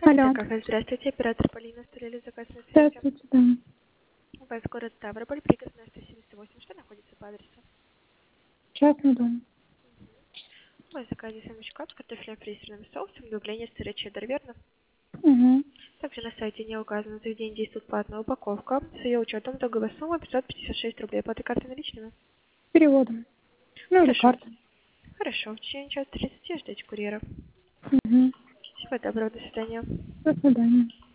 Алло. Кафе, здравствуйте, оператор Полина, оставляли заказ на связи. Здравствуйте, да. У вас город Ставрополь, приказная 178, что находится по адресу? Частный дом. У вас в заказе сэндвич-клаб с картофельным фрисерным соусом, углубление сыра чеддер, верно? Угу. Также на сайте не указано, за день действует платная упаковка. С ее учетом итоговая сумма 556 рублей. Оплата карты наличными? Переводом. Ну или Хорошо. картой. Хорошо. В течение часа 30 ждите курьера. Угу. Всего доброго, до свидания. До свидания.